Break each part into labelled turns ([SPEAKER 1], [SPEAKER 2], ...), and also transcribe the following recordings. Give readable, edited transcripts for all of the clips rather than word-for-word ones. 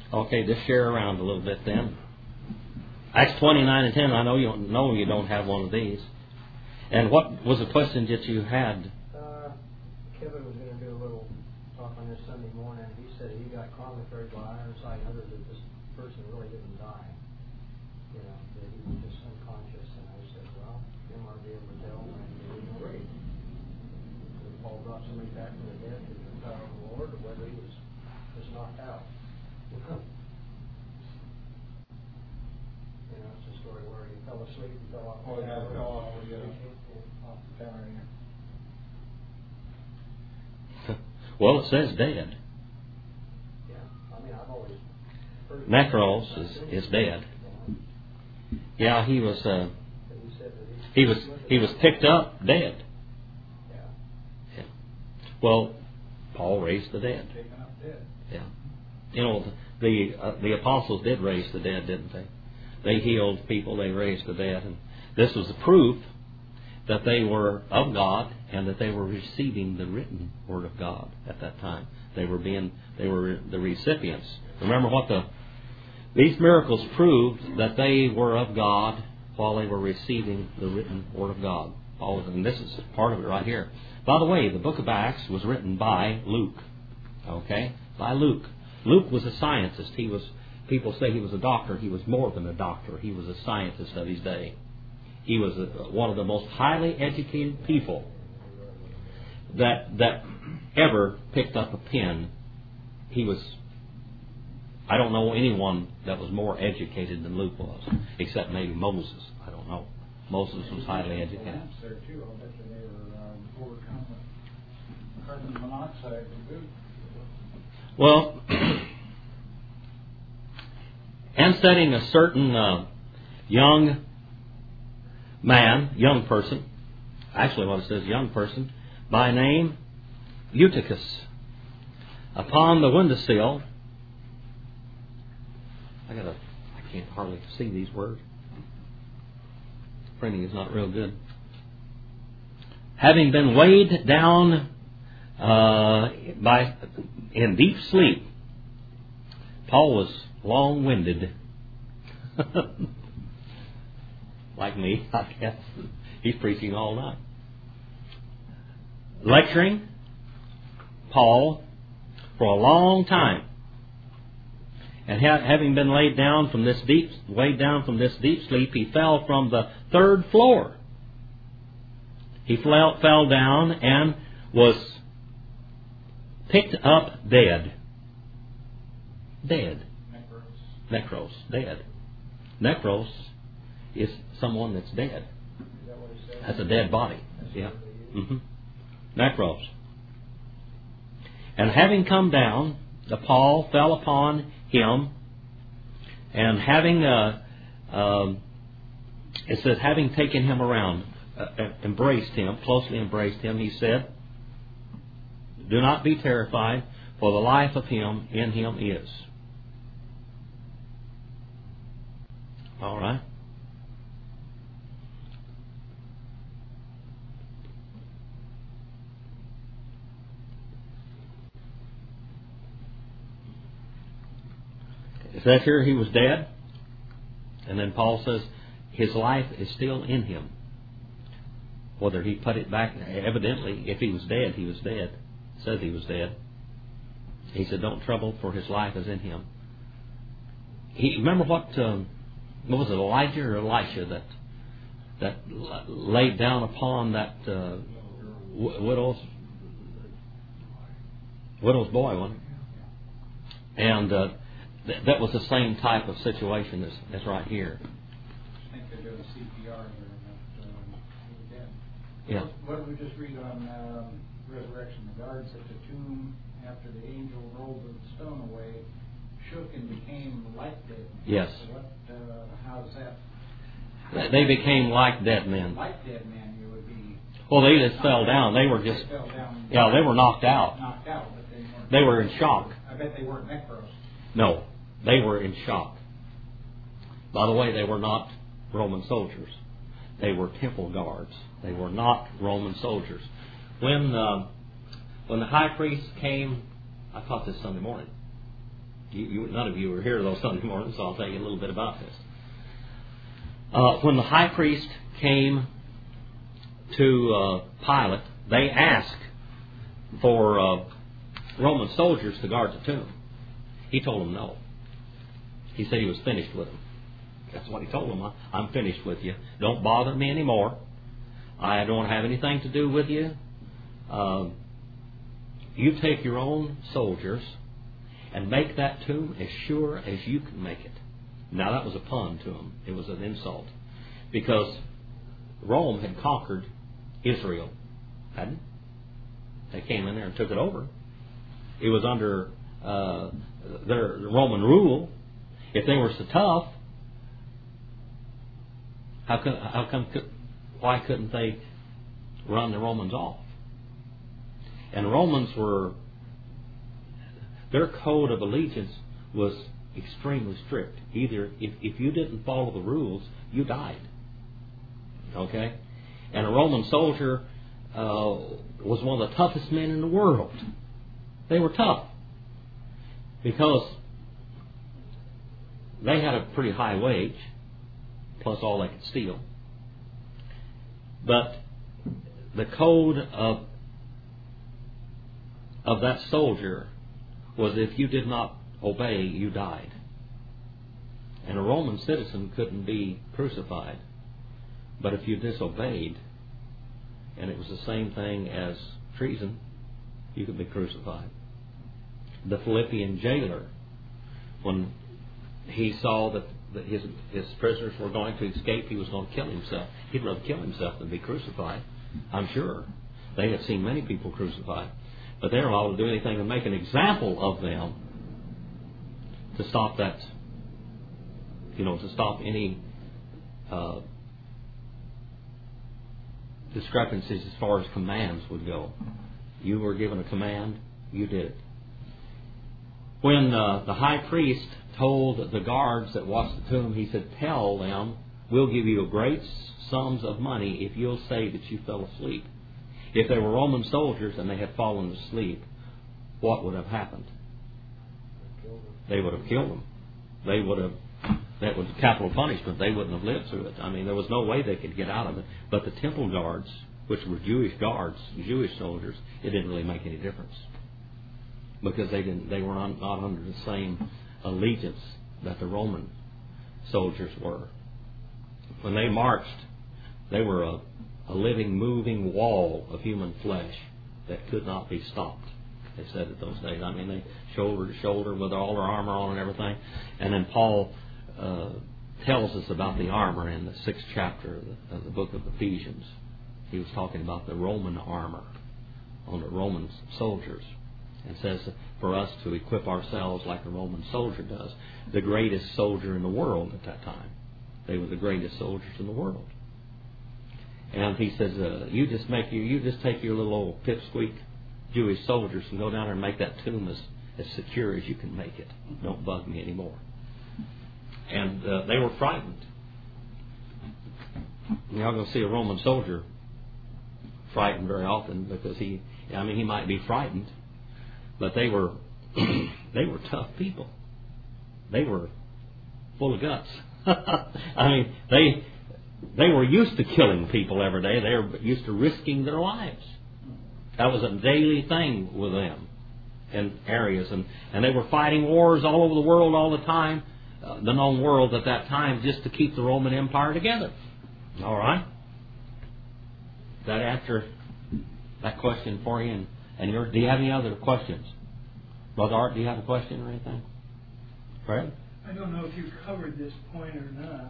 [SPEAKER 1] Okay, just share around a little bit then. Acts 29 and 10, I know you don't have one of these. And what was the question that you had?
[SPEAKER 2] Kevin was going to do a little talk on this Sunday morning. He said he got congregated by Ironside and others that this person really didn't die. You know, that he was just unconscious. And I said, well, you might be able to tell when he was great. Whether Paul brought somebody back from the dead through the power of the Lord, or whether he was just knocked out. You know, it's a story where he fell asleep and fell off the tower.
[SPEAKER 3] Off the tower, yeah.
[SPEAKER 1] Well, it says dead.
[SPEAKER 2] Yeah, I mean, I've always heard
[SPEAKER 1] Necros is dead. Yeah, he was picked up dead. Yeah. Well, Paul raised the dead.
[SPEAKER 3] Taken up dead.
[SPEAKER 1] Yeah. You know, the apostles did raise the dead, didn't they? They healed people. They raised the dead, and this was the proof that they were of God and that they were receiving the written Word of God at that time. They were the recipients. Remember what these miracles proved, that they were of God while they were receiving the written Word of God. And this is part of it right here. By the way, the book of Acts was written by Luke. Okay? By Luke. Luke was a scientist. People say he was a doctor. He was more than a doctor. He was a scientist of his day. He was one of the most highly educated people that ever picked up a pen. I don't know anyone that was more educated than Luke was, except maybe Moses. I don't know. Moses was highly educated.
[SPEAKER 3] There too. I'll bet you they were overcome with carbon monoxide to boot.
[SPEAKER 1] Well, and setting a certain young person, actually what it says, young person, by name Eutychus, upon the windowsill. I can't hardly see these words. Printing is not real good. Having been weighed down in deep sleep, Paul was long-winded. Like me, I guess. He's preaching all night. Lecturing Paul for a long time. And having been weighed down from this deep sleep, he fell from the third floor. He fell down and was picked up dead. Dead. Necros. Dead. Necros is someone that's dead. That's a dead body. Yeah. Mm-hmm. Necros. And having come down, Paul fell upon him, and having it says, having taken him around, closely embraced him, he said, "Do not be terrified, for the life of him in him is." All right. It says here he was dead, and then Paul says his life is still in him. Whether he put it back, evidently, if he was dead, he was dead. It says he was dead. He said, "Don't trouble, for his life is in him." Remember what was it, Elijah or Elisha that laid down upon that widow's boy, wasn't it? And that was the same type of situation as right here.
[SPEAKER 3] I think they're doing CPR here.
[SPEAKER 1] Yeah.
[SPEAKER 3] What did we just read on resurrection? The guards at the tomb, after the angel rolled the stone away, shook and became like dead men.
[SPEAKER 1] Yes.
[SPEAKER 3] So how is that?
[SPEAKER 1] They became like dead men.
[SPEAKER 3] Like dead men, you would be.
[SPEAKER 1] Well, they just fell down. They were just.
[SPEAKER 3] Fell down.
[SPEAKER 1] Yeah, they were knocked out.
[SPEAKER 3] Knocked out, but they weren't.
[SPEAKER 1] They were in shock.
[SPEAKER 3] I bet they weren't necros.
[SPEAKER 1] No, they were in shock. By the way, they were not Roman soldiers. They were temple guards. They were not Roman soldiers. When the high priest came, I taught this Sunday morning. None of you were here those Sunday mornings, so I'll tell you a little bit about this. When the high priest came to Pilate, they asked for Roman soldiers to guard the tomb. He told them no. He said he was finished with them. That's what he told them. I'm finished with you. Don't bother me anymore. I don't have anything to do with you. You take your own soldiers and make that tomb as sure as you can make it. Now that was a pun to him. It was an insult. Because Rome had conquered Israel, hadn't they? They came in there and took it over. It was under their Roman rule. If they were so tough, why couldn't they run the Romans off? And Romans their code of allegiance was extremely strict. Either if you didn't follow the rules, you died. Okay? And a Roman soldier was one of the toughest men in the world. They were tough because they had a pretty high wage, plus all they could steal. But the code of that soldier was if you did not obey, you died. And a Roman citizen couldn't be crucified. But if you disobeyed, and it was the same thing as treason, you could be crucified. The Philippian jailer, when he saw that his prisoners were going to escape, he was going to kill himself. He'd rather kill himself than be crucified, I'm sure. They had seen many people crucified. But they were allowed to do anything to make an example of them to stop that, to stop any discrepancies as far as commands would go. You were given a command, you did it. When the high priest told the guards that watched the tomb, he said, tell them, we'll give you great sums of money if you'll say that you fell asleep. If they were Roman soldiers and they had fallen asleep, what would have happened? They would have killed them. That was capital punishment. They wouldn't have lived through it. I mean, there was no way they could get out of it. But the temple guards, which were Jewish guards, Jewish soldiers, it didn't really make any difference. Because they were not under the same allegiance that the Roman soldiers were. When they marched, they were a living, moving wall of human flesh that could not be stopped. They said it those days. I mean, they shoulder to shoulder with all their armor on and everything. And then Paul tells us about the armor in the 6th chapter of the book of Ephesians. He was talking about the Roman armor on the Roman soldiers. And says for us to equip ourselves like a Roman soldier does. The greatest soldier in the world at that time. They were the greatest soldiers in the world. And he says, you just take your little old pipsqueak Jewish soldiers and go down there and make that tomb as secure as you can make it. Don't bug me anymore. And they were frightened. You're not going to see a Roman soldier frightened very often because he might be frightened, but they were tough people. They were full of guts. I mean, they were used to killing people every day. They were used to risking their lives. That was a daily thing with them in areas. And they were fighting wars all over the world all the time, the known world at that time, just to keep the Roman Empire together. All right? That answer that question for you. And do you have any other questions? Brother Art, do you have a question or anything? Fred?
[SPEAKER 4] I don't know if you covered this point or not.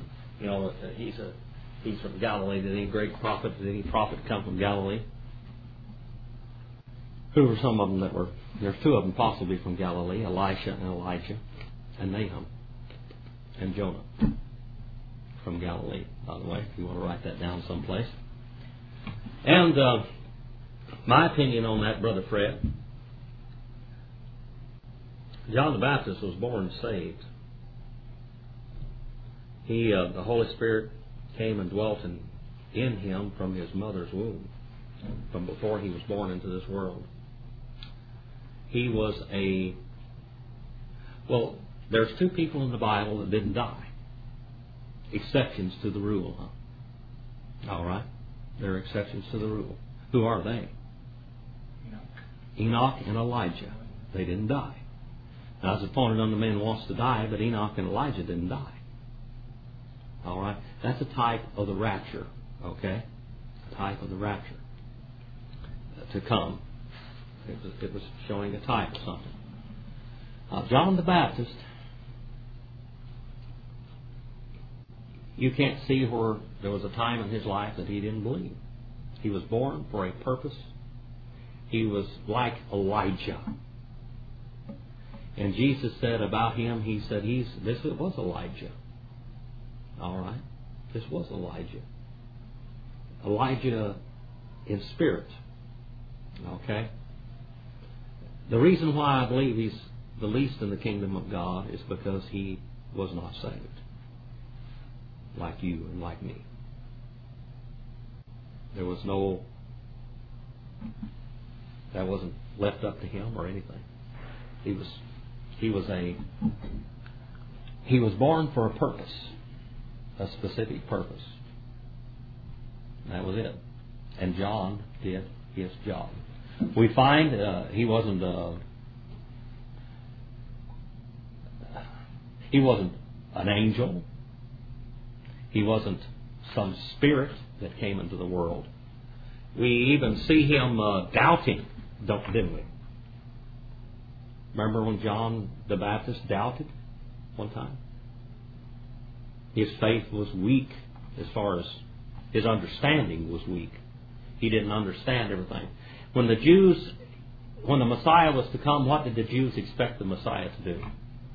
[SPEAKER 1] He's from Galilee. Did any great prophet? Did any prophet come from Galilee? Who were some of them that were? There's two of them possibly from Galilee: Elisha and Elijah, and Nahum, and Jonah from Galilee. By the way, if you want to write that down someplace. And my opinion on that, Brother Fred, John the Baptist was born saved. The Holy Spirit came and dwelt in him from his mother's womb, from before he was born into this world. He was Well, there's two people in the Bible that didn't die. Exceptions to the rule, huh? All right. There are exceptions to the rule. Who are they? Enoch and Elijah. They didn't die. Now, as appointed unto men wants to die, but Enoch and Elijah didn't die. All right? That's a type of the rapture. Okay? A type of the rapture to come. It was showing a type of something. John the Baptist, you can't see where there was a time in his life that he didn't believe. He was born for a purpose. He was like Elijah. And Jesus said about him, He said, this was Elijah. All right? This was Elijah. Elijah in spirit. Okay? The reason why I believe he's the least in the kingdom of God is because he was not saved. Like you and like me. There was no... That wasn't left up to him or anything. He was born for a purpose. A specific purpose. And that was it. And John did his job. We find he wasn't an angel. He wasn't some spirit that came into the world. We even see him doubting, didn't we? Remember when John the Baptist doubted one time? His faith was weak as far as his understanding was weak. He didn't understand everything. When the Messiah was to come, what did the Jews expect the Messiah to do?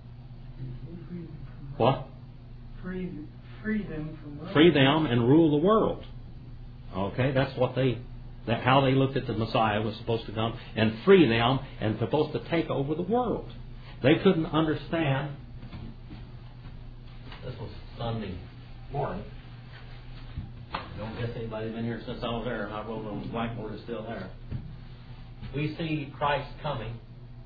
[SPEAKER 1] What?
[SPEAKER 4] Free them from Rome.
[SPEAKER 1] Free them and rule the world. Okay, that's what how they looked at the Messiah was supposed to come and free them and supposed to take over the world. They couldn't understand. This was Sunday morning. Don't guess anybody's been here since I was there, and I wrote on the blackboard, it's still there. We see Christ coming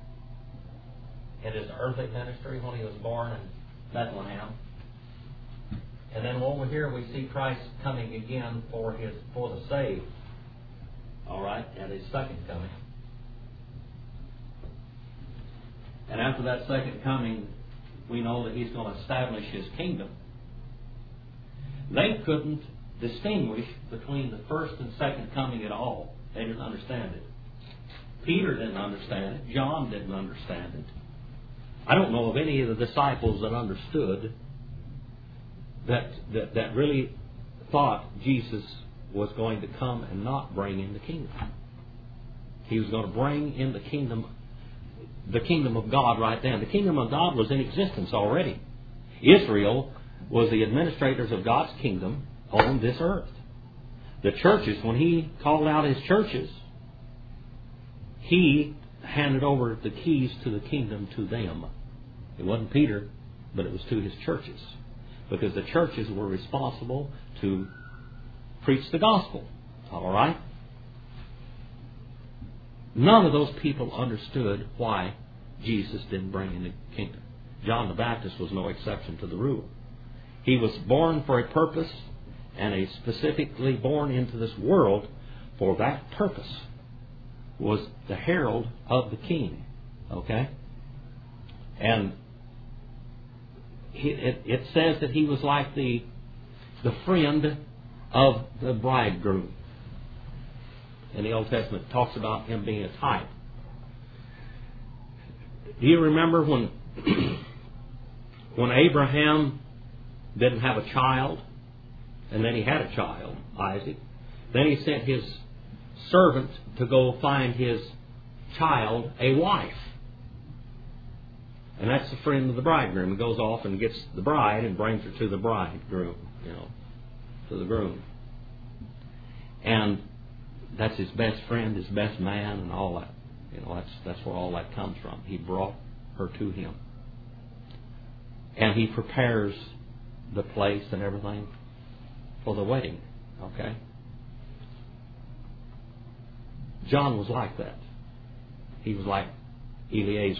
[SPEAKER 1] in his earthly ministry when he was born in Bethlehem. And then over here we see Christ coming again for the saved. All right, at his second coming. And after that second coming, we know that he's going to establish his kingdom. They couldn't distinguish between the first and second coming at all. They didn't understand it. Peter didn't understand it. John didn't understand it. I don't know of any of the disciples that understood that really thought Jesus was going to come and not bring in the kingdom. He was going to bring in the kingdom of God right then. The kingdom of God was in existence already. Israel was the administrators of God's kingdom on this earth. The churches, when he called out his churches, he handed over the keys to the kingdom to them. It wasn't Peter, but it was to his churches. Because the churches were responsible to preach the gospel. All right? None of those people understood why Jesus didn't bring in the kingdom. John the Baptist was no exception to the rule. He was born for a purpose, and he specifically born into this world for that purpose. Was the herald of the king. Okay? And it says that he was like the friend of the bridegroom. In the Old Testament, it talks about him being a type. Do you remember when Abraham didn't have a child, and then he had a child, Isaac? Then he sent his servant to go find his child a wife. And that's the friend of the bridegroom. He goes off and gets the bride and brings her to the bridegroom, to the groom. And that's his best friend, his best man, and all that. That's where all that comes from. He brought her to him. And he prepares the place and everything for the wedding. Okay? John was like that. He was like Eliezer.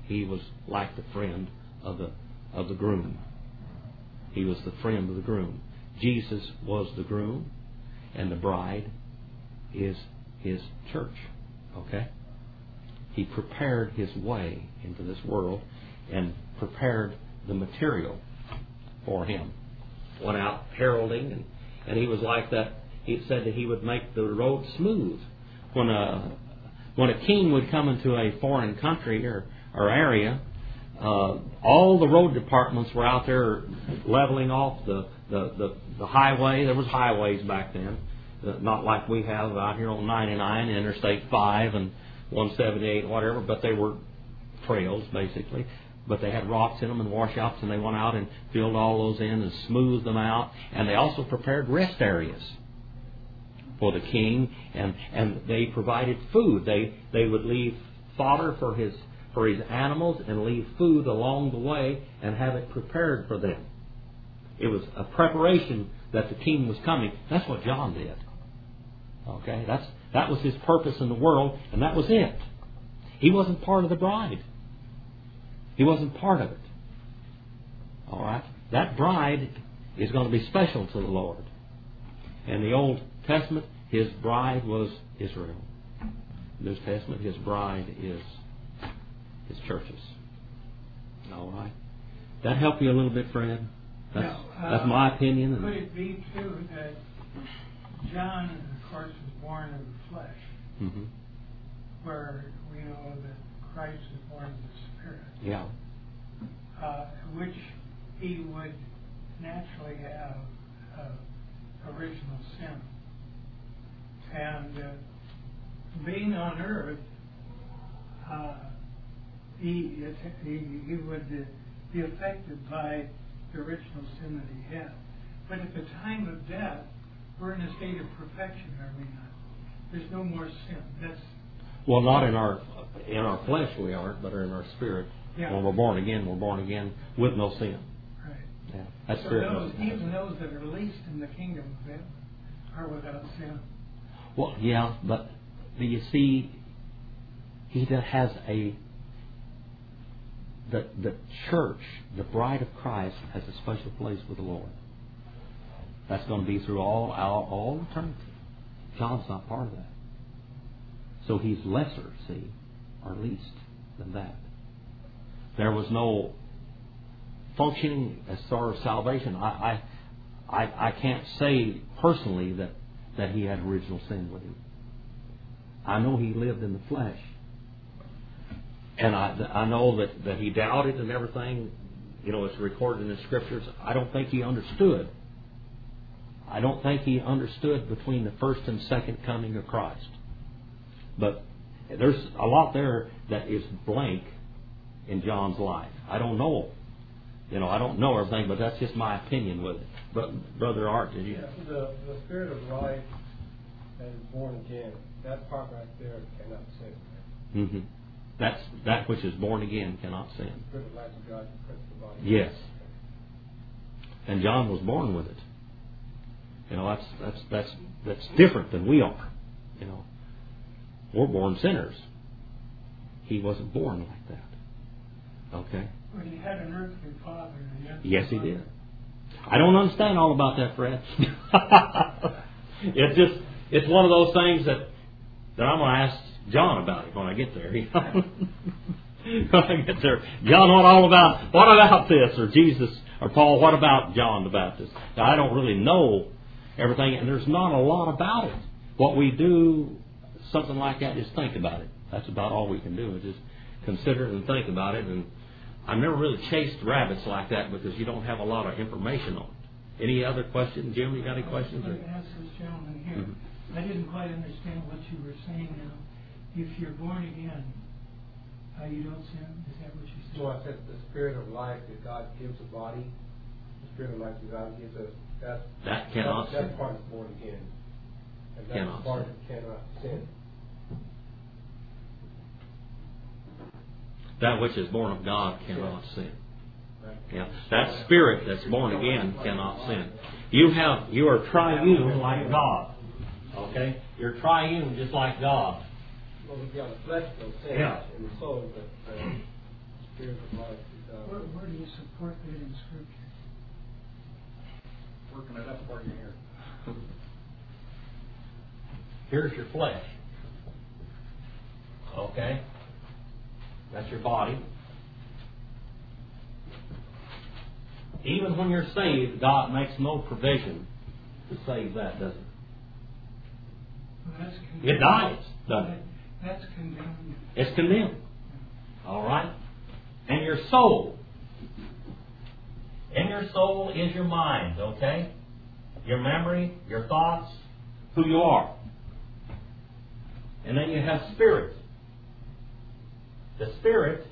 [SPEAKER 1] He was like the friend of the groom. He was the friend of the groom. Jesus was the groom, and the bride is His church. Okay? He prepared His way into this world and prepared the material for Him. Went out heralding, and He was like that. He said that He would make the road smooth. When a king would come into a foreign country or area, all the road departments were out there leveling off the highway. There was highways back then, not like we have out here on 99, Interstate 5 and 178, whatever, but they were trails basically. But they had rocks in them and washouts, and they went out and filled all those in and smoothed them out. And they also prepared rest areas for the king, and they provided food. They would leave fodder for his animals and leave food along the way and have it prepared for them. It was a preparation that the king was coming. That's what John did. Okay, that was his purpose in the world, and that was it. He wasn't part of the bride. He wasn't part of it. All right, that bride is going to be special to the Lord. In the Old Testament, His bride was Israel. In the New Testament, His bride is His churches. All right. That help you a little bit, Fred? That's my opinion.
[SPEAKER 4] Could it be too that John, of course, was born of the flesh,
[SPEAKER 1] Mm-hmm.
[SPEAKER 4] where we know that Christ is born of the Spirit,
[SPEAKER 1] Yeah.
[SPEAKER 4] which he would naturally have original sin, and being on earth, he would be affected by the original sin that he had. But at the time of death, we're in a state of perfection, are we not? There's no more sin.
[SPEAKER 1] Well, not in our flesh we aren't, but in our spirit.
[SPEAKER 4] Yeah.
[SPEAKER 1] When we're born again with no sin.
[SPEAKER 4] Right.
[SPEAKER 1] Yeah. That's
[SPEAKER 4] So
[SPEAKER 1] spirit.
[SPEAKER 4] even those that are least in the kingdom of heaven are without sin.
[SPEAKER 1] Well, yeah, but do you see? He that has the church, the bride of Christ, has a special place with the Lord. That's going to be through all eternity. John's not part of that. So he's lesser, see, or least than that. There was no functioning as far as salvation. I can't say personally that he had original sin with him. I know he lived in the flesh. And I know that he doubted and everything. You know, it's recorded in the Scriptures. I don't think he understood. I don't think he understood between the first and second coming of Christ. But there's a lot there that is blank in John's life. I don't know. You know, I don't know everything, but that's just my opinion with it. But Brother Art, did you?
[SPEAKER 5] Yeah, the spirit of life that is born again, that part right there cannot sin. Right?
[SPEAKER 1] Mm-hmm. That's that which is born again cannot sin.
[SPEAKER 5] The spirit of life of God puts the body.
[SPEAKER 1] Yes. And John was born with it. You know, that's different than we are. You know, we're born sinners. He wasn't born like that. Okay.
[SPEAKER 4] But he had an earthly father.
[SPEAKER 1] Yes, he did. I don't understand all about that, Fred. It's one of those things that I'm going to ask John about it when I get there. When I get there, John, what about this? Or Jesus, or Paul, what about John about this? Now, I don't really know everything, and there's not a lot about it. What we do, something like that, is think about it. That's about all we can do, is just consider it and think about it. And I've never really chased rabbits like that because you don't have a lot of information on it. Any other questions? Jim, you got any questions?
[SPEAKER 4] I'd like to ask this gentleman here.
[SPEAKER 1] Mm-hmm.
[SPEAKER 4] I didn't quite understand what you were saying now. If you're born again, you don't sin? Is that what you said?
[SPEAKER 5] So I said the spirit of life that God gives the body, the spirit of life that God gives us,
[SPEAKER 1] that cannot sin.
[SPEAKER 5] That part is born again. And that
[SPEAKER 1] Cannot
[SPEAKER 5] part
[SPEAKER 1] sin.
[SPEAKER 5] Cannot sin.
[SPEAKER 1] That which is born of God cannot sin.
[SPEAKER 5] Right?
[SPEAKER 1] Yeah, that spirit that's born again cannot sin. You are triune like God. Okay, you're triune just like God.
[SPEAKER 5] Well, the flesh will sin
[SPEAKER 1] Yeah.
[SPEAKER 5] in the soul, but Spirit of life.
[SPEAKER 4] Where do you support that in Scripture?
[SPEAKER 3] Working it up for you here.
[SPEAKER 1] Here's your flesh. Okay? That's your body. Even when you're saved, God makes no provision to save that, does it?
[SPEAKER 4] Well, that's
[SPEAKER 1] It dies, doesn't it?
[SPEAKER 4] That's condemned.
[SPEAKER 1] It's condemned. All right? And your soul. In your soul is your mind, okay? Your memory, your thoughts, who you are. And then you have spirit. The spirit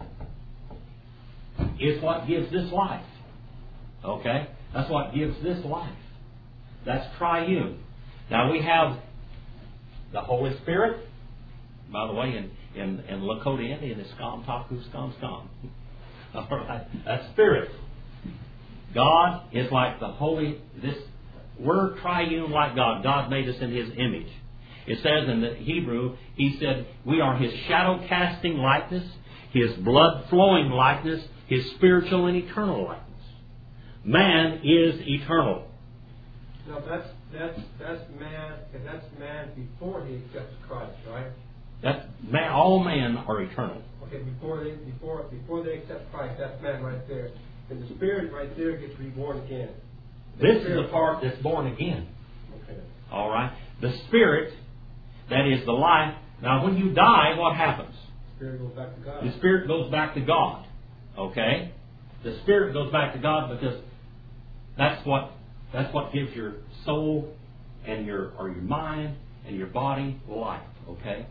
[SPEAKER 1] is what gives this life. Okay? That's what gives this life. That's triune. Now we have the Holy Spirit. By the way, in Lakota Indian, it's Skam Taku Skam Skam. All right? That's spirit. God is like the Holy... We're triune like God. God made us in His image. It says in the Hebrew, He said, we are His shadow-casting likeness, His blood-flowing likeness, His spiritual and eternal likeness. Man is eternal.
[SPEAKER 5] Now that's man, and that's man before he accepts Christ, right?
[SPEAKER 1] That's man. All men are eternal.
[SPEAKER 5] Okay, before they accept Christ, that's man right there. And the spirit right there gets reborn again.
[SPEAKER 1] This is the part that's born again.
[SPEAKER 5] Okay.
[SPEAKER 1] All right? The spirit, that is the life. Now when you die, what happens?
[SPEAKER 5] Spirit goes back to God.
[SPEAKER 1] The spirit goes back to God. Okay? The spirit goes back to God because that's what gives your soul and your mind and your body life. Okay?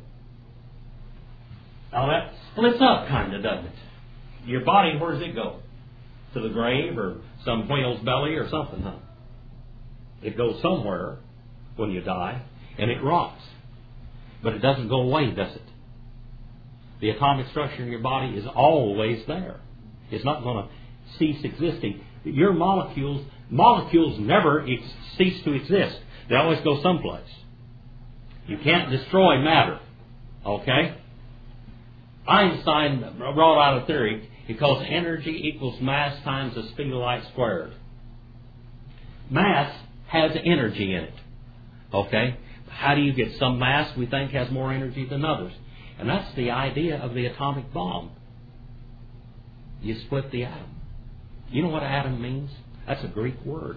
[SPEAKER 1] Now that splits up kind of, doesn't it? Your body, where does it go? To the grave or some whale's belly or something, huh? It goes somewhere when you die and it rots. But it doesn't go away, does it? The atomic structure in your body is always there. It's not going to cease existing. Your molecules never cease to exist. They always go someplace. You can't destroy matter. Okay? Einstein brought out a theory. He calls energy equals mass times the speed of light squared. Mass has energy in it. Okay? How do you get some mass we think has more energy than others? And that's the idea of the atomic bomb. You split the atom. You know what atom means? That's a Greek word.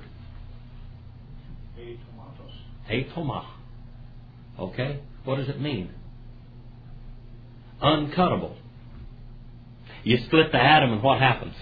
[SPEAKER 1] Atoma. Okay? What does it mean? Uncuttable. You split the atom and what happens?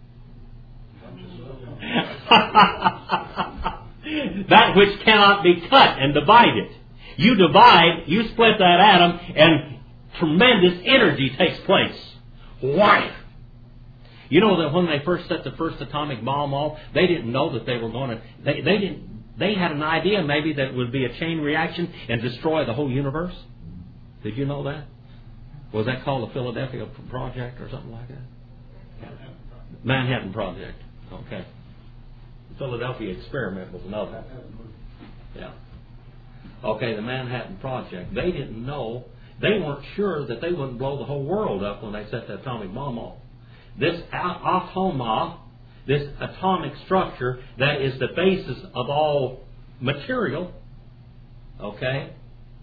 [SPEAKER 1] That which cannot be cut and divided. You divide, you split that atom, and tremendous energy takes place. Why? You know that when they first set the first atomic bomb off, they didn't know that they were going to... They had an idea maybe that it would be a chain reaction and destroy the whole universe. Did you know that? Was that called the Philadelphia Project or something like that? Yeah. Manhattan Project. Okay. The Philadelphia Experiment was another. Yeah. Okay, the Manhattan Project. They didn't know. They weren't sure that they wouldn't blow the whole world up when they set the atomic bomb off. This atoma, this atomic structure that is the basis of all material, okay?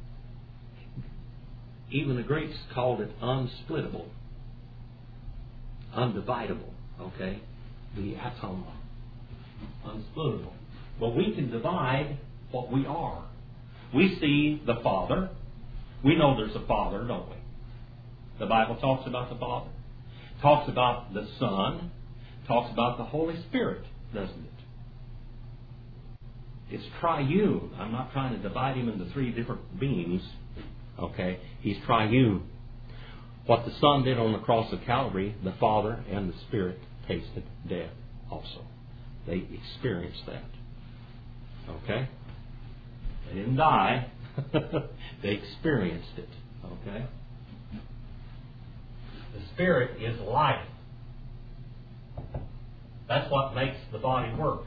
[SPEAKER 1] Even the Greeks called it unsplittable, undividable, okay? The atoma, unsplittable. But we can divide what we are. We see the Father. We know there's a Father, don't we? The Bible talks about the Father. Talks about the Son. Talks about the Holy Spirit, doesn't it? It's triune. I'm not trying to divide Him into three different beings. Okay? He's triune. What the Son did on the cross of Calvary, the Father and the Spirit tasted death also. They experienced that. Okay? They didn't die. They experienced it. Okay? The Spirit is life. That's what makes the body work.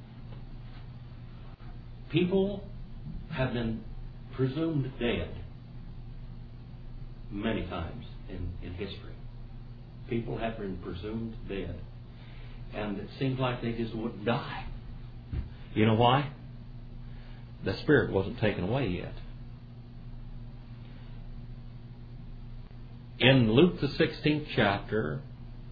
[SPEAKER 1] People have been presumed dead many times in history. people had been presumed dead. And it seemed like they just wouldn't die. You know why? The spirit wasn't taken away yet. In Luke the 16th chapter,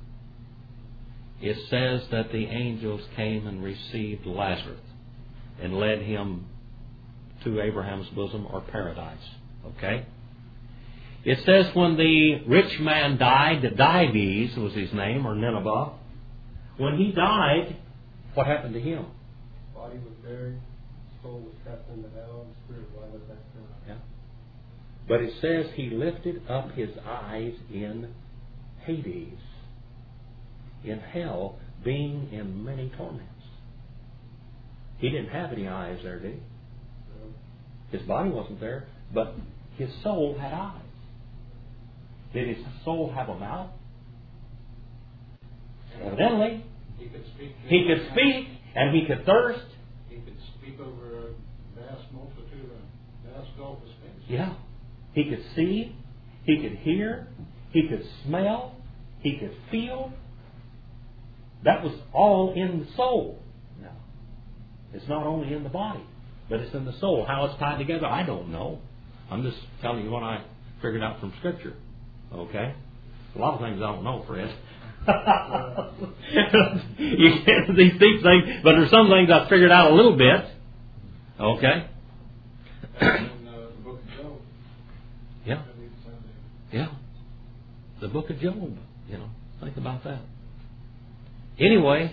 [SPEAKER 1] it says that the angels came and received Lazarus and led him to Abraham's bosom or paradise. Okay? It says when the rich man died, Dives was his name, or Nineveh, when he died, what happened to him?
[SPEAKER 5] Body was buried, soul was cast into hell, and spirit went back down.
[SPEAKER 1] Yeah. But it says he lifted up his eyes in Hades, in hell, being in many torments. He didn't have any eyes there, did he?
[SPEAKER 5] No.
[SPEAKER 1] His body wasn't there, but his soul had eyes. Did his soul have a mouth? Evidently.
[SPEAKER 3] He could speak.
[SPEAKER 1] He could speak and he could thirst.
[SPEAKER 3] He could speak over a vast multitude, a vast gulf of space.
[SPEAKER 1] Yeah. He could see. He could hear. He could smell. He could feel. That was all in the soul. Now, it's not only in the body, but it's in the soul. How it's tied together, I don't know. I'm just telling you what I figured out from Scripture. Okay? A lot of things I don't know, Fred. You get these deep things, but there's some things I've figured out a little bit. Okay?
[SPEAKER 3] In the book of Job.
[SPEAKER 1] Yeah. Yeah. The book of Job. You know, think about that. Anyway,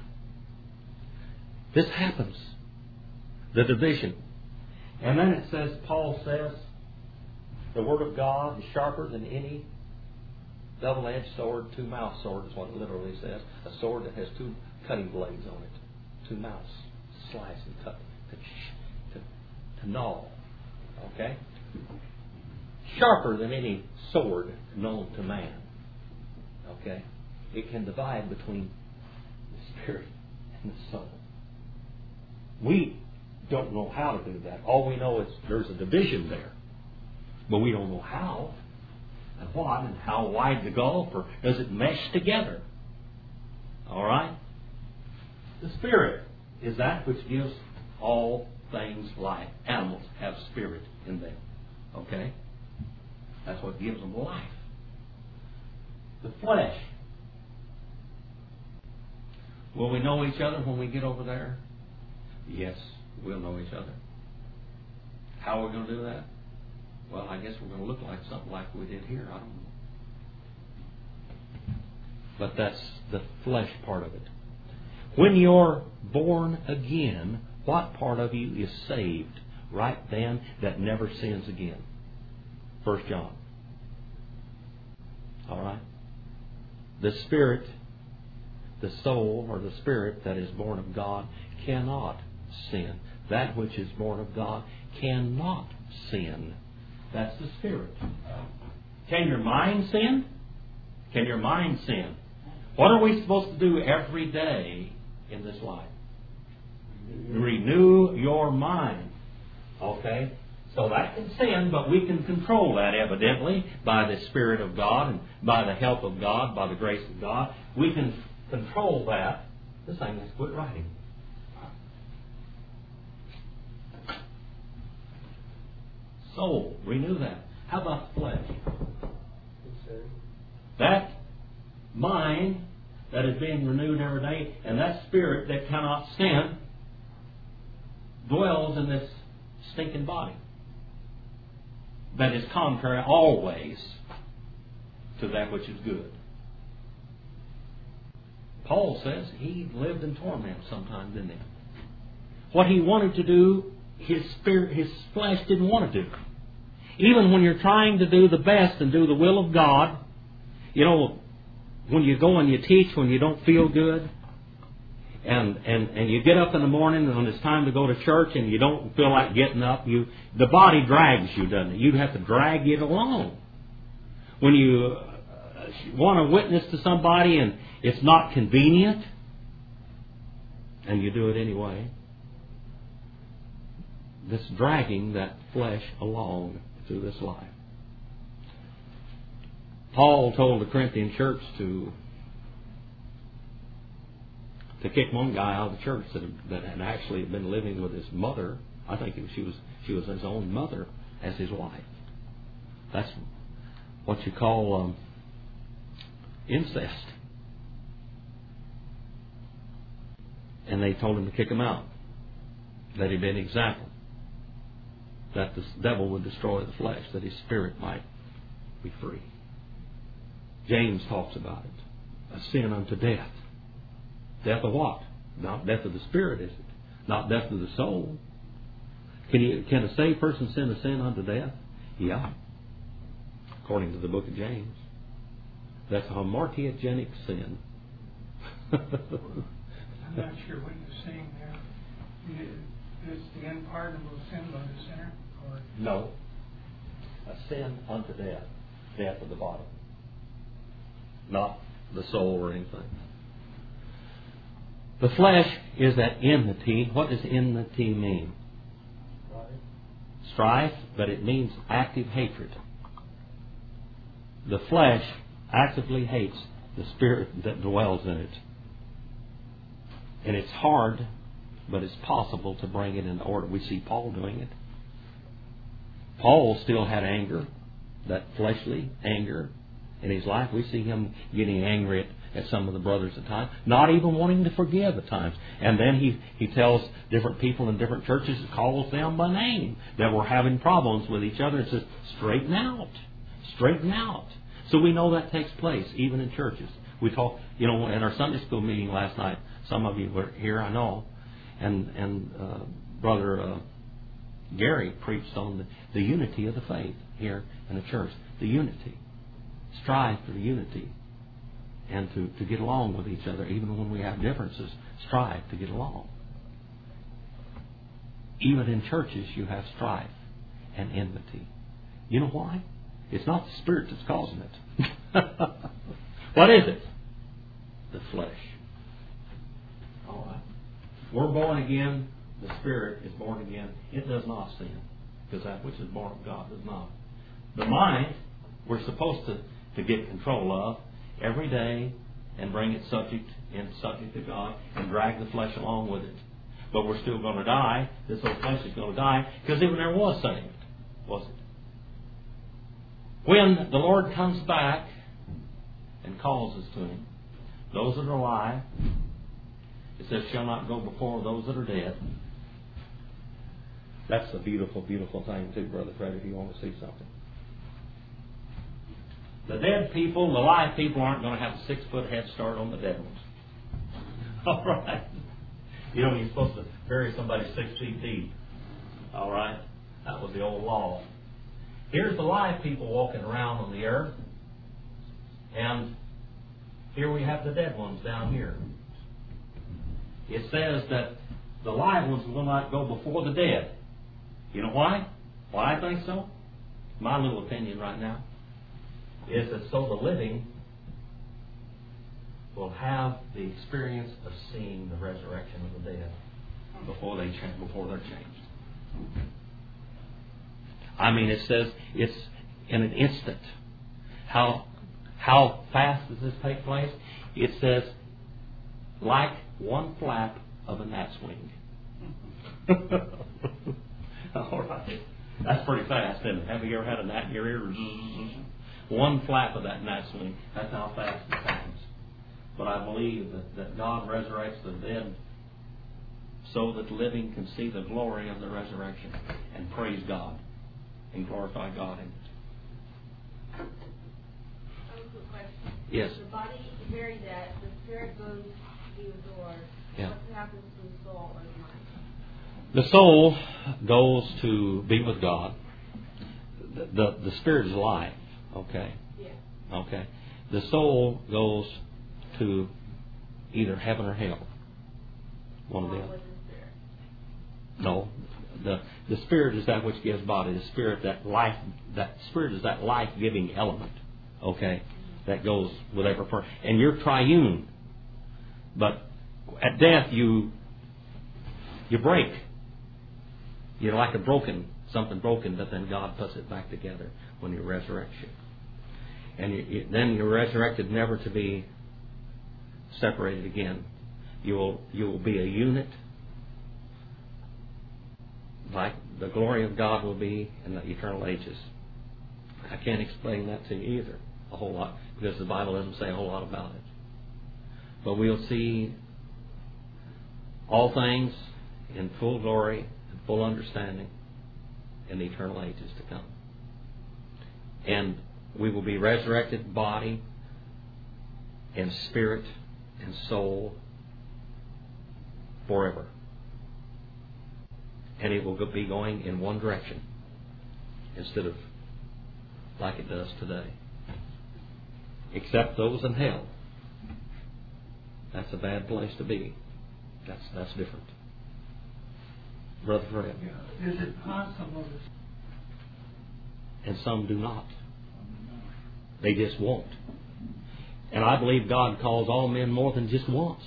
[SPEAKER 1] this happens. The division. And then it says, Paul says, the Word of God is sharper than any double-edged sword, two-mouthed sword is what it literally says. A sword that has two cutting blades on it. Two mouths. Slice and cut. To gnaw. Okay? Sharper than any sword known to man. Okay? It can divide between the spirit and the soul. We don't know how to do that. All we know is there's a division there. But we don't know how and what and how wide the gulf, or does it mesh together? All right? The spirit is that which gives all things life. Animals have spirit in them. Okay? That's what gives them life. The flesh. Will we know each other when we get over there? Yes, we'll know each other. How are we going to do that? Well, I guess we're going to look like something like we did here. I don't know. But that's the flesh part of it. When you're born again, what part of you is saved right then that never sins again? 1 John. All right? The spirit, the soul, or the spirit that is born of God cannot sin. That which is born of God cannot sin. That's the spirit. Can your mind sin? Can your mind sin? What are we supposed to do every day in this life? Renew your mind. Okay? So that can sin, but we can control that evidently by the Spirit of God and by the help of God, by the grace of God. We can control that. This thing has quit writing. Soul, renew that. How about flesh? That mind that is being renewed every day, and that spirit that cannot sin, dwells in this stinking body that is contrary always to that which is good. Paul says he lived in torment sometimes, didn't he? What he wanted to do, his spirit, his flesh didn't want to do. Even when you're trying to do the best and do the will of God, you know, when you go and you teach when you don't feel good, and you get up in the morning and when it's time to go to church and you don't feel like getting up, the body drags you, doesn't it? You have to drag it along. When you want to witness to somebody and it's not convenient, and you do it anyway, this dragging that flesh along through this life. Paul told the Corinthian church to kick one guy out of the church that had actually been living with his mother. I think she was his own mother as his wife. That's what you call incest. And they told him to kick him out. That he'd be an example. That the devil would destroy the flesh, that his spirit might be free. James talks about it. A sin unto death. Death of what? Not death of the spirit, is it? Not death of the soul. Can a saved person sin a sin unto death? Yeah. According to the book of James. That's a hamartiogenic sin.
[SPEAKER 4] I'm not sure what you're saying there. Is the unpardonable sin by the sinner? Or
[SPEAKER 1] No. A sin unto death. Death of the body. Not the soul or anything. The flesh is at enmity. What does enmity mean? Strife, but it means active hatred. The flesh actively hates the spirit that dwells in it. And it's hard, but it's possible to bring it into order. We see Paul doing it. Paul still had anger, that fleshly anger in his life. We see him getting angry at some of the brothers at times, not even wanting to forgive at times. And then he tells different people in different churches, calls them by name, that were having problems with each other, and says, straighten out. Straighten out. So we know that takes place, even in churches. We talk, at our Sunday school meeting last night, some of you were here, I know, and Brother Gary preached on the unity of the faith here in the church. The unity. Strive for the unity. And to get along with each other, even when we have differences, strive to get along. Even in churches, you have strife and enmity. You know why? It's not the Spirit that's causing it. What is it? The flesh. All right. We're born again. The Spirit is born again. It does not sin, because that which is born of God does not. The mind, we're supposed to get control of every day and bring it subject to God and drag the flesh along with it. But we're still going to die. This old flesh is going to die, because it never was saved, was it? When the Lord comes back and calls us to Him, those that are alive, it says, shall not go before those that are dead. That's a beautiful, beautiful thing too, Brother Fred, if you want to see something. The dead people, the live people, aren't going to have a 6-foot head start on the dead ones. All right. You're supposed to bury somebody 6 feet deep. All right. That was the old law. Here's the live people walking around on the earth. And here we have the dead ones down here. It says that the live ones will not go before the dead. You know why? Why I think so? My little opinion right now is that so the living will have the experience of seeing the resurrection of the dead before they're changed. I mean, it says it's in an instant. How fast does this take place? It says like one flap of a gnat's wing. All right. That's pretty fast, isn't it? Have you ever had a gnat in your ear? One flap of that gnat's wing. That's how fast it happens. But I believe that God resurrects the dead so that the living can see the glory of the resurrection and praise God and glorify God in it.
[SPEAKER 6] I have a quick question.
[SPEAKER 1] Yes.
[SPEAKER 6] The body is very dead. The spirit goes to be with the Lord.
[SPEAKER 1] Yeah.
[SPEAKER 6] What happens to the soul or the mind?
[SPEAKER 1] The soul goes to be with God. The spirit is alive. Okay.
[SPEAKER 6] Yeah.
[SPEAKER 1] Okay. The soul goes to either heaven or hell. One of them.
[SPEAKER 6] With the spirit.
[SPEAKER 1] No. The spirit is that which gives body. The spirit, that spirit is that life-giving element. Okay. That goes with every person. And you're triune. But at death you break. You're like something broken, but then God puts it back together when He resurrects you. And then you're resurrected never to be separated again. You will be a unit, like the glory of God will be in the eternal ages. I can't explain that to you either a whole lot, because the Bible doesn't say a whole lot about it. But we'll see all things in full glory and full understanding in the eternal ages to come. And we will be resurrected body and spirit and soul forever. And it will be going in one direction instead of like it does today. Except those in hell. That's a bad place to be. That's different. Brother Fred.
[SPEAKER 4] Is it possible?
[SPEAKER 1] And some do not. They just won't. And I believe God calls all men more than just once.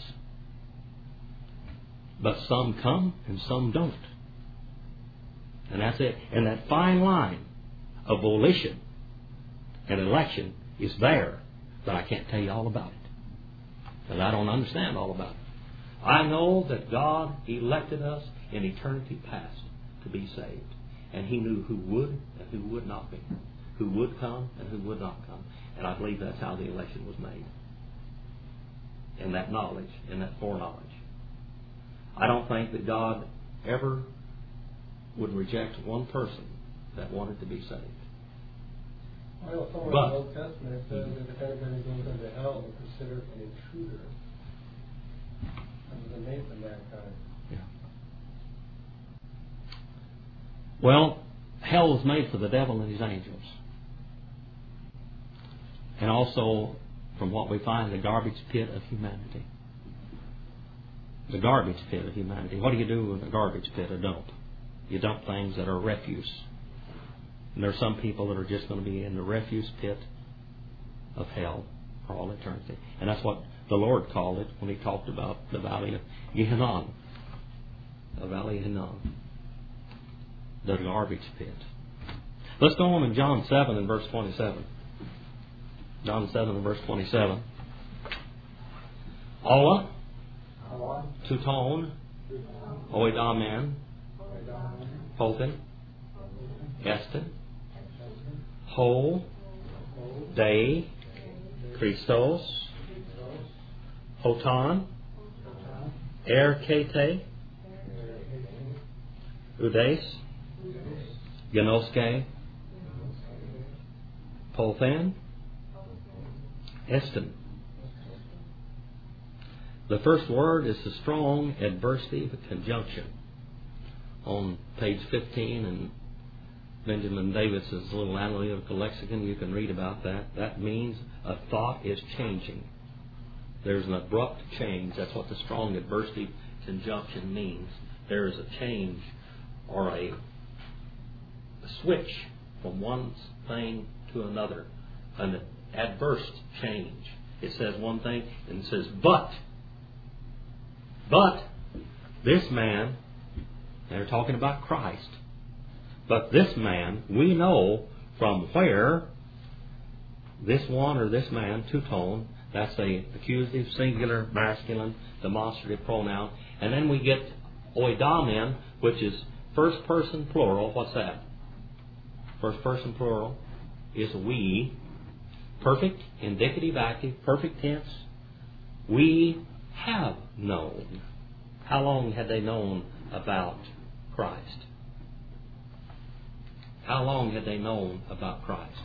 [SPEAKER 1] But some come and some don't. And that's it. And that fine line of volition and election is there. But I can't tell you all about it. Because I don't understand all about it. I know that God elected us in eternity past to be saved. And He knew who would and who would not be. Who would come and who would not come. And I believe that's how the election was made. In that knowledge, in that foreknowledge. I don't think that God ever would reject one person that wanted to be saved.
[SPEAKER 5] Well, somewhere in the Old Testament it says that if anybody goes into hell, they're considered an intruder. That was a name for mankind.
[SPEAKER 1] Yeah. Well, hell was made for the devil and his angels. And also, from what we find, the garbage pit of humanity. The garbage pit of humanity. What do you do with a garbage pit? A dump. You dump things that are refuse. And there are some people that are just going to be in the refuse pit of hell for all eternity. And that's what the Lord called it when He talked about the valley of Gehenna. The valley of Hinnom. The garbage pit. Let's go on in John 7 and verse 27. John 7 and verse 27. Allah, Tuton, Oidaman, Holton, Eston, Ho, Dei, Christos, Hotan, Kete, Udes, Genoske, Polthan, Eston. The first word is the strong adversative conjunction. On page 15 in Benjamin Davis' little analytical lexicon, you can read about that. That means a thought is changing. There's an abrupt change. That's what the strong adversative conjunction means. There is a change or a switch from one thing to another. An adverse change. It says one thing and it says but this man, they're talking about Christ, but this man, we know from where this one or this man, Tuton, that's a accusative, singular, masculine, demonstrative pronoun, and then we get oidamen, which is first person plural. What's that? First person plural is we. Perfect, indicative, active, perfect tense. We have known. How long had they known about Christ? How long had they known about Christ?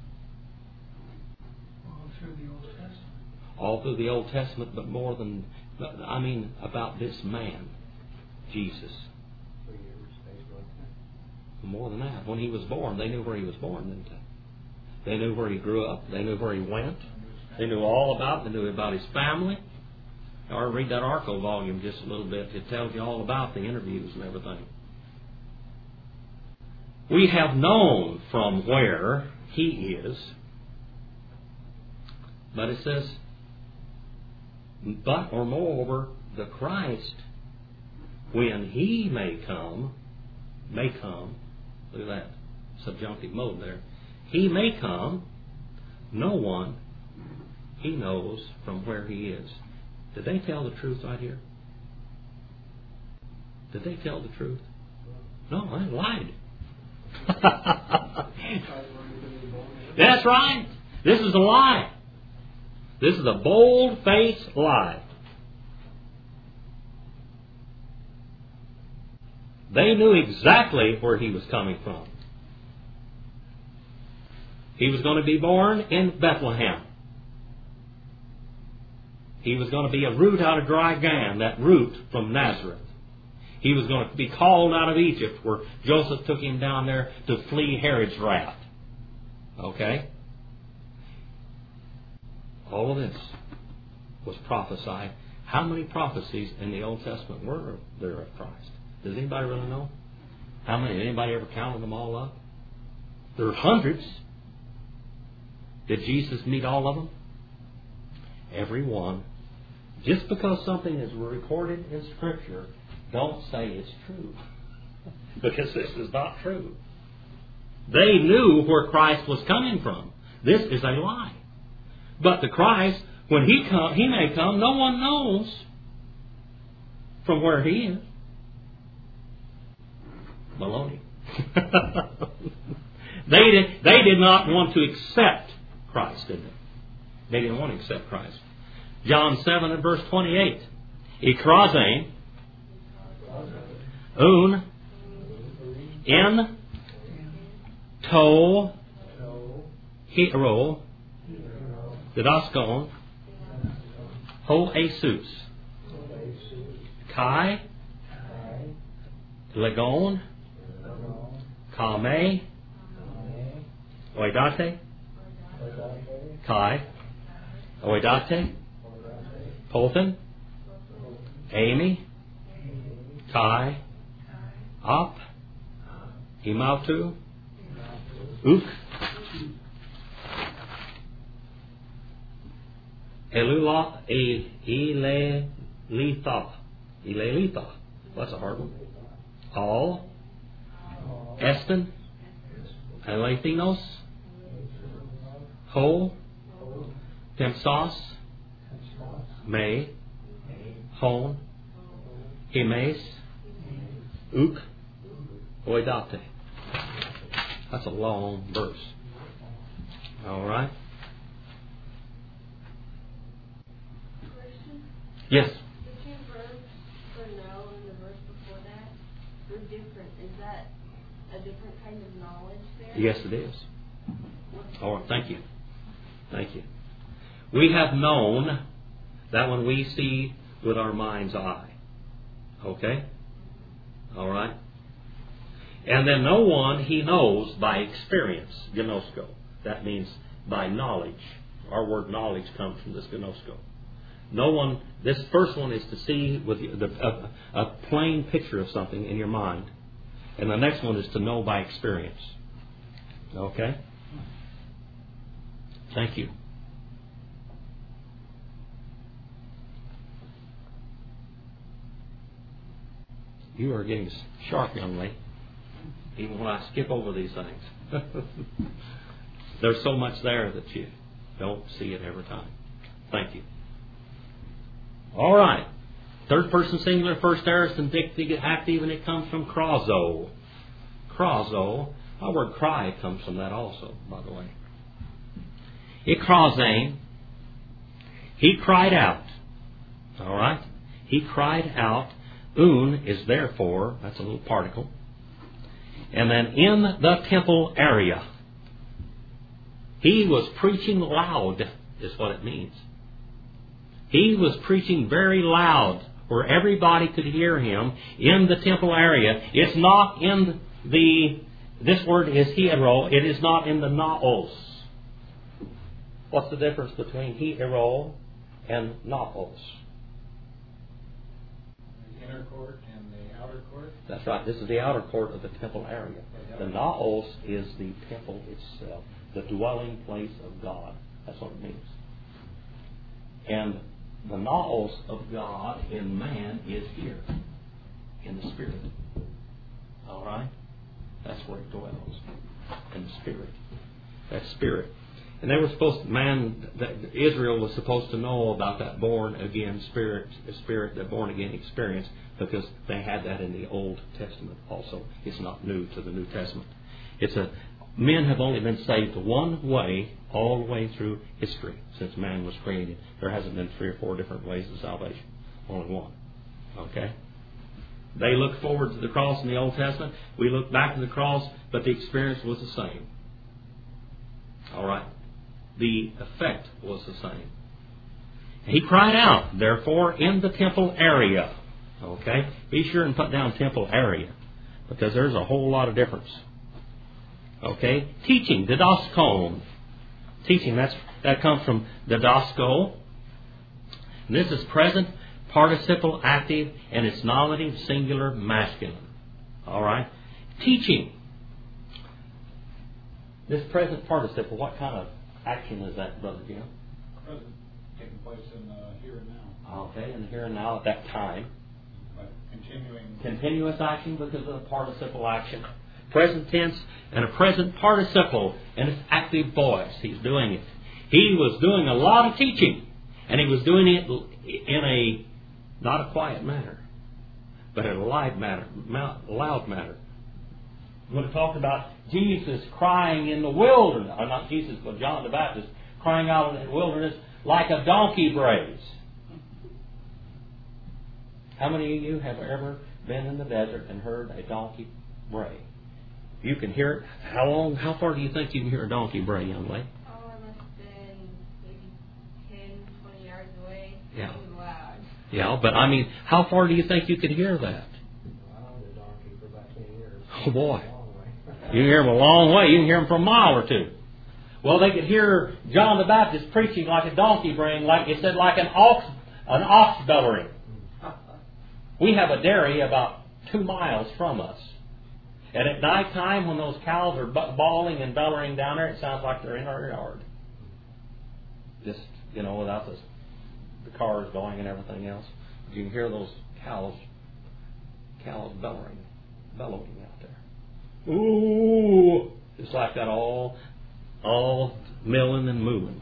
[SPEAKER 4] All through the Old Testament.
[SPEAKER 1] All through the Old Testament, but more than, about this man, Jesus.
[SPEAKER 2] 3 years, basically.
[SPEAKER 1] More than that. When He was born, they knew where He was born, didn't they? They knew where He grew up. They knew where He went. They knew all about it. They knew about His family. Or read that Arco volume just a little bit. It tells you all about the interviews and everything. We have known from where He is. But it says, but or moreover, the Christ, when He may come, look at that subjunctive mode there. He may come, no one he knows from where he is. Did they tell the truth right here? Did they tell the truth? No, they lied. That's right. This is a lie. This is a bold-faced lie. They knew exactly where he was coming from. He was going to be born in Bethlehem. He was going to be a root out of dry ground, that root from Nazareth. He was going to be called out of Egypt, where Joseph took him down there to flee Herod's wrath. Okay? All of this was prophesied. How many prophecies in the Old Testament were there of Christ? Does anybody really know? How many? Anybody ever counted them all up? There are hundreds. Did Jesus meet all of them? Every one. Just because something is recorded in Scripture, don't say it's true. Because this is not true. They knew where Christ was coming from. This is a lie. But the Christ, when he may come, no one knows from where he is. Baloney. They did not want to accept Christ, did they? They didn't want to accept Christ. John 7 and verse 28. Ikrazen, un, in, to, hero, didaskon, ho Jesus, kai, legon, kame, oidate, kai, oidate, Pothen, Amy, Kai, Op, Himautu, Uk, Elula, Elelitha. That's a hard one. All, Eston, Elethinos, Ho, Tempsos, May, Hon, Himes, Uk, Oidate. That's a long verse. All right?
[SPEAKER 6] Question?
[SPEAKER 1] Yes.
[SPEAKER 6] The two verbs for know and the verse before that were different. Is that a different kind of knowledge there?
[SPEAKER 1] Yes, it is. All right, thank you. Thank you. We have known that one we see with our mind's eye. Okay? All right? And then no one he knows by experience, gnosko. That means by knowledge. Our word knowledge comes from this gnosko. No one, this first one is to see with a plain picture of something in your mind. And the next one is to know by experience. Okay? Thank you. You are getting sharp, young lady, even when I skip over these things. There's so much there that you don't see it every time. Thank you. All right. Third person singular, first aorist, indicative, active, and it comes from krazo. Krazo. Our word cry comes from that also, by the way. Ikrazen. He cried out. All right. He cried out. Un is therefore, that's a little particle. And then in the temple area. He was preaching loud, is what it means. He was preaching very loud, where everybody could hear him in the temple area. It's not in this word is hiero, it is not in the naos. What's the difference between hiero and naos?
[SPEAKER 3] Inner court and the outer court?
[SPEAKER 1] That's right. This is the outer court of the temple area. The naos is the temple itself, the dwelling place of God. That's what it means. And the naos of God in man is here, in the Spirit. All right? That's where it dwells, in the Spirit. That Spirit. And they were supposed to, Israel was supposed to know about that born again spirit, that born again experience, because they had that in the Old Testament also. It's not new to the New Testament. Men have only been saved one way all the way through history since man was created. There hasn't been 3 or 4 different ways of salvation. Only one. Okay? They looked forward to the cross in the Old Testament. We look back to the cross, but the experience was the same. All right? The effect was the same. He cried out, therefore, in the temple area. Okay? Be sure and put down temple area, because there's a whole lot of difference. Okay? Teaching, didaskon. Teaching, that comes from didasko. And this is present participle active, and it's nominative singular masculine. All right? Teaching. This present participle, what kind of action is that, Brother Jim?
[SPEAKER 3] Present, taking place in here and now.
[SPEAKER 1] Okay, in the here and now at that time.
[SPEAKER 3] But continuing.
[SPEAKER 1] Continuous action because of the participle action. Present tense and a present participle and its active voice. He's doing it. He was doing a lot of teaching, and he was doing it in a not a quiet manner, but in a loud manner. When it talked about Jesus crying in the wilderness, or not Jesus, but John the Baptist crying out in the wilderness like a donkey brays. How many of you have ever been in the desert and heard a donkey bray? You can hear it. How far do you think you can hear a donkey bray, young lady?
[SPEAKER 6] Oh, I must have been maybe 10, 20 yards away.
[SPEAKER 1] Yeah.
[SPEAKER 6] It was loud.
[SPEAKER 1] Yeah, but I mean, how far do you think you could hear that?
[SPEAKER 2] I owned a donkey for about 10 years.
[SPEAKER 1] Oh, boy.
[SPEAKER 2] A long way.
[SPEAKER 1] You can hear them a long way. You can hear them from a mile or two. Well, they could hear John the Baptist preaching like a donkey braying, like it said, like an ox bellowing. We have a dairy about 2 miles from us. And at night time, when those cows are bawling and bellowing down there, it sounds like they're in our yard. Just, without the cars going and everything else. You can hear those cows bellowing out there. Ooh! Just like that, all milling and moving.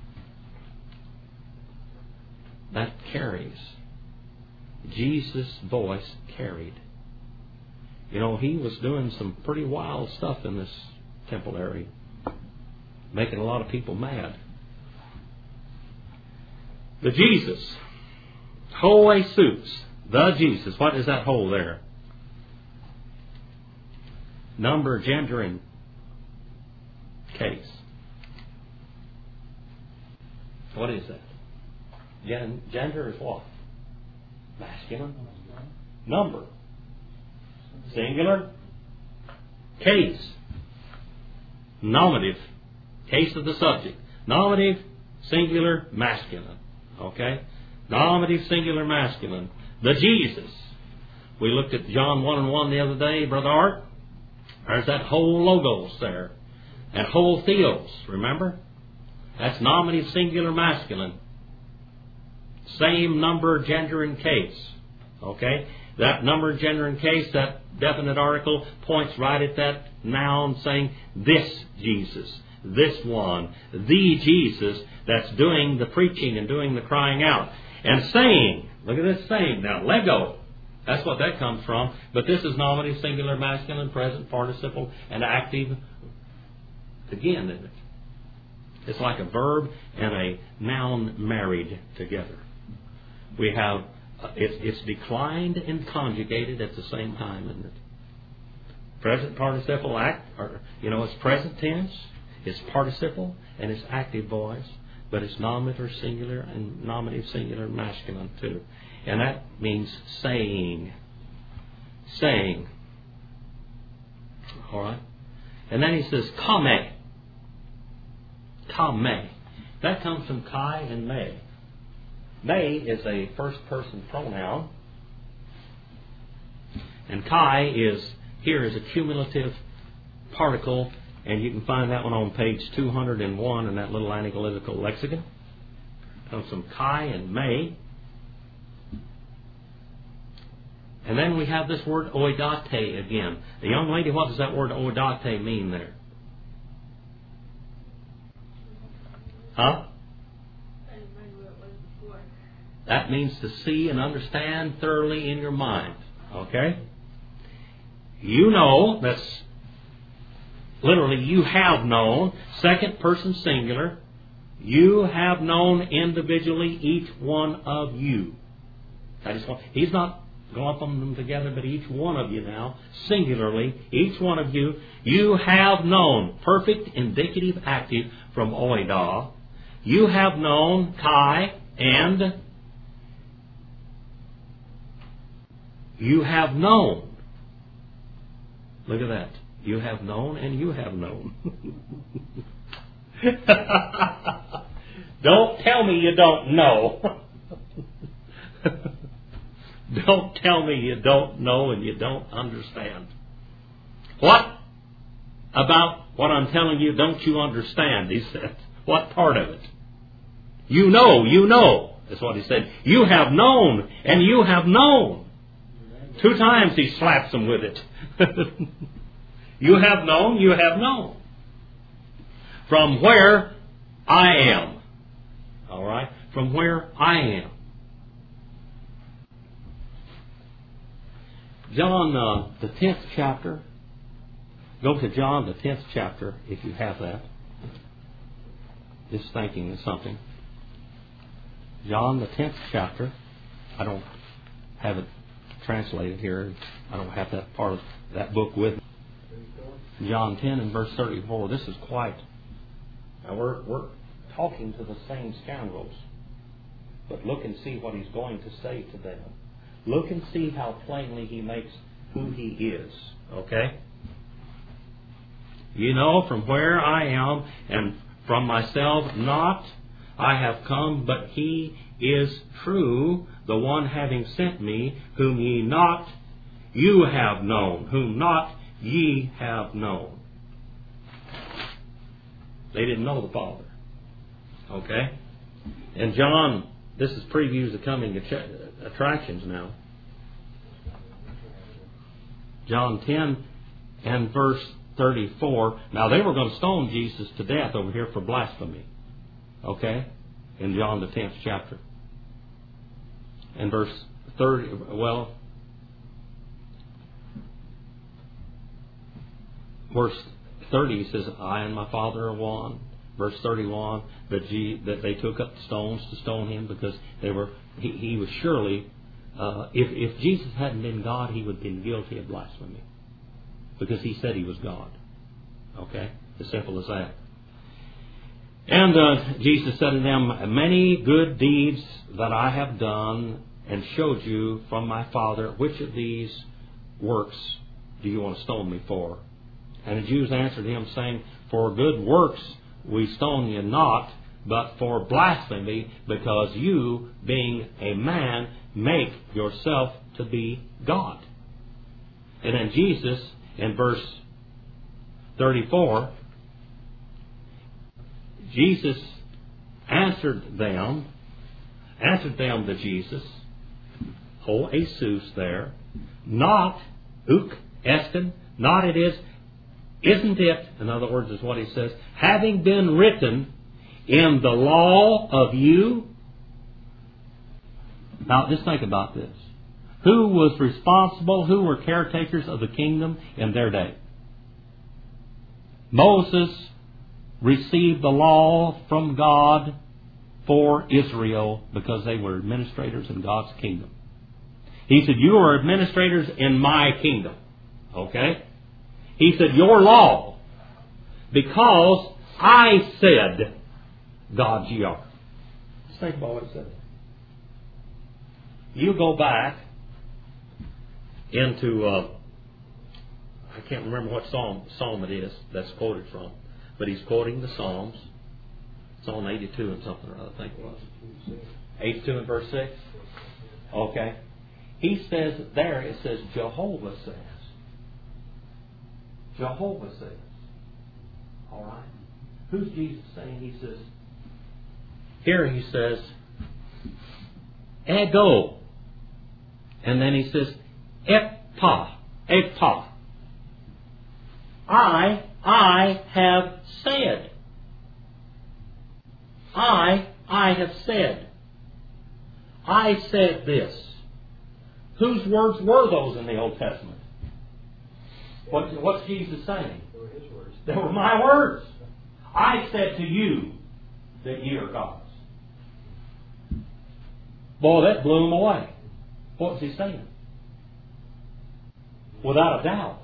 [SPEAKER 1] That carries. Jesus' voice carried. He was doing some pretty wild stuff in this temple area, making a lot of people mad. The Jesus, Ho Jesus, the Jesus. What is that whole there? Number, gender, and case. What is that? Gender is what? Masculine. Number. Singular. Case. Nominative. Case of the subject. Nominative, singular, masculine. Okay? Nominative, singular, masculine. The Jesus. We looked at John 1:1 the other day, Brother Art. There's that whole logos there. And whole theos, remember? That's nominative, singular, masculine. Same number, gender, and case. Okay? That number, gender, and case, that definite article points right at that noun saying, this Jesus, this one, the Jesus that's doing the preaching and doing the crying out. And saying, look at this saying now, Lego. That's what that comes from. But this is nominative, singular, masculine, present, participle, and active again, isn't it? It's like a verb and a noun married together. We have, it's declined and conjugated at the same time, isn't it? Present participle act, it's present tense, it's participle, and it's active voice, but it's nominative singular and nominative singular masculine too. And that means saying. Saying. All right? And then he says, kame. Kame. That comes from kai and me. Me is a first person pronoun. And kai is a cumulative particle, and you can find that one on page 201 in that little analytical lexicon. It comes from kai and me. And then we have this word oidate again. The young lady, what does that word oidate mean there? Huh?
[SPEAKER 6] I didn't remember what it was before.
[SPEAKER 1] That means to see and understand thoroughly in your mind. Okay? You know, that's literally you have known, second person singular, you have known individually, each one of you. He's not lumping them together, but each one of you now, singularly, each one of you, you have known, perfect, indicative, active from oida. You have known, kai, and you have known. Look at that. You have known and you have known. Don't tell me you don't know. Don't tell me you don't know and you don't understand. What about what I'm telling you don't you understand, he said. What part of it? You know. That's what he said. You have known and you have known. 2 times he slaps them with it. You have known. From where I am. All right? From where I am. John, the 10th chapter. Go to John, the 10th chapter, if you have that. Just thinking of something. John, the 10th chapter. I don't have it translated here. I don't have that part of that book with me. John 10 and verse 34. This is quite. Now we're talking to the same scoundrels. But look and see what he's going to say to them. Look and see how plainly he makes who he is. Okay? You know from where I am and from myself not I have come, but he is true, the one having sent me, whom ye not you have known, whom not ye have known. They didn't know the Father. Okay? And John, this is previews the coming attractions now. John 10 and verse 34. Now they were going to stone Jesus to death over here for blasphemy. Okay? In John the 10th chapter. And verse 30, verse 30 says, I and my Father are one. Verse 31, that they took up stones to stone him because he was surely, if Jesus hadn't been God, he would have been guilty of blasphemy. Because he said he was God. Okay? As simple as that. And Jesus said to them, many good deeds that I have done and showed you from my Father, which of these works do you want to stone me for? And the Jews answered him, saying, for good works we stone you not, but for blasphemy, because you, being a man, make yourself to be God. And then Jesus, in verse 34, Jesus answered them to Jesus, ho Jesus there, not uk estin, not it is, isn't it, in other words, is what he says, having been written in the law of you. Now, just think about this. Who was responsible, who were caretakers of the kingdom in their day? Moses received the law from God for Israel because they were administrators in God's kingdom. He said, you are administrators in my kingdom. Okay? He said, your law, because I said, God's ye are. Just think about what it says. You go back into, I can't remember what psalm it is that's quoted from, but he's quoting the Psalms. Psalm 82 and something or other, I think it was. 82 and verse 6? Okay. He says there, it says, Jehovah says. Jehovah says. All right. Who's Jesus saying? He says, here he says, ego. And then he says, ekpa. I have said. I have said. I said this. Whose words were those in the Old Testament? What's Jesus saying?
[SPEAKER 2] They were his words.
[SPEAKER 1] They were my words. I said to you that ye are gods. Boy, that blew him away. What was he saying? Without a doubt.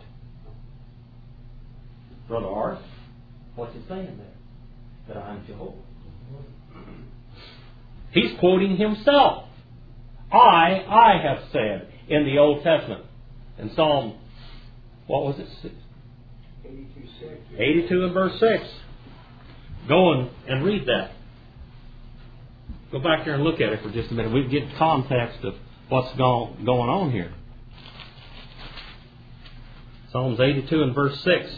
[SPEAKER 1] Brother Art, what's he saying there? That I'm Jehovah. He's quoting himself. I have said in the Old Testament. In Psalm, what was it?
[SPEAKER 2] 82:6.
[SPEAKER 1] 82 and verse 6. Go and read that. Go back there and look at it for just a minute. We can get context of what's going on here. Psalms 82 and verse 6.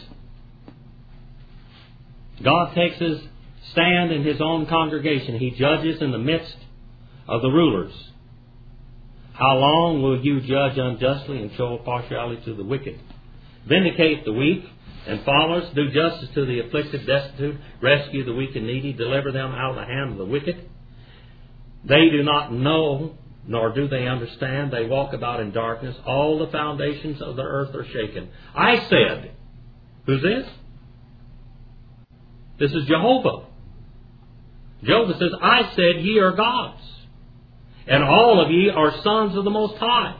[SPEAKER 1] God takes his stand in his own congregation. He judges in the midst of the rulers. How long will you judge unjustly and show partiality to the wicked? Vindicate the weak and followers. Do justice to the afflicted, destitute. Rescue the weak and needy. Deliver them out of the hand of the wicked. They do not know, nor do they understand. They walk about in darkness. All the foundations of the earth are shaken. I said, who's this? This is Jehovah. Jehovah says, I said, ye are gods, and all of ye are sons of the Most High.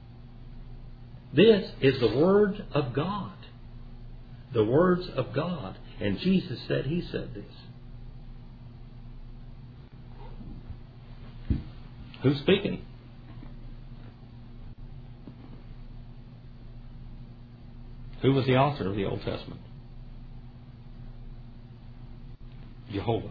[SPEAKER 1] This is the Word of God. The words of God. And Jesus said, he said this. Who's speaking? Who was the author of the Old Testament? Jehovah.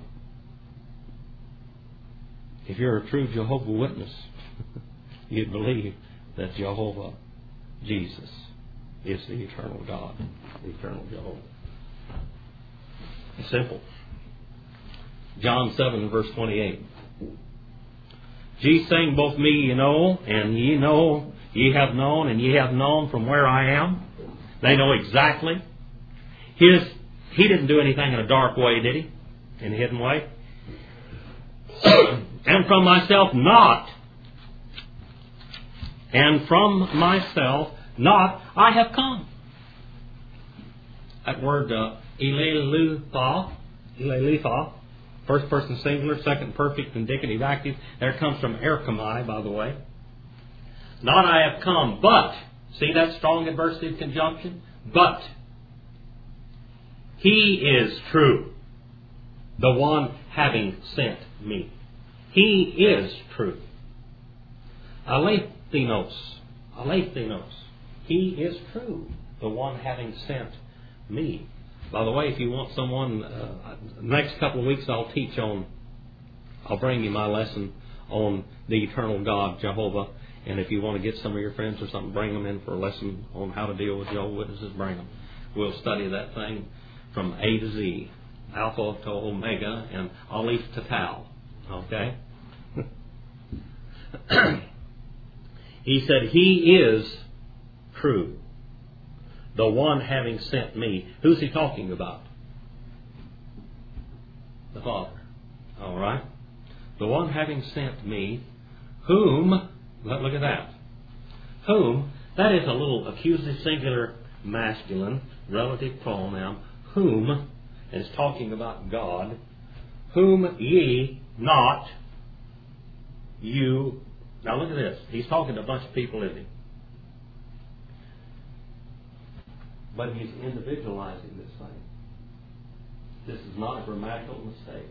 [SPEAKER 1] If you're a true Jehovah Witness, you'd believe that Jehovah, Jesus, is the eternal God, the eternal Jehovah. It's simple. John 7 verse 28. Jesus saying, both me ye know, and ye know, ye have known, and ye have known from where I am. They know exactly. He didn't do anything in a dark way, did he? In a hidden way? And from myself not. And from myself not I have come. That word Elelutha, first person singular, second perfect indicative active, there comes from erchomai, by the way. Not I have come, but, see that strong adversative conjunction? But he is true, the one having sent me. He is true. Alethinos. He is true, the one having sent me. By the way, if you want someone, next couple of weeks I'll bring you my lesson on the eternal God, Jehovah. And if you want to get some of your friends or something, bring them in for a lesson on how to deal with Jehovah's Witnesses, bring them. We'll study that thing from A to Z, Alpha to Omega, and Aleph to Tau. Okay? He said, he is true, the one having sent me. Who's he talking about? The Father. All right? The one having sent me, whom, look at that. Whom, that is a little accusative singular masculine relative pronoun. Whom, and it's talking about God. Whom ye not, you. Now look at this. He's talking to a bunch of people, isn't he? But he's individualizing this thing. This is not a grammatical mistake.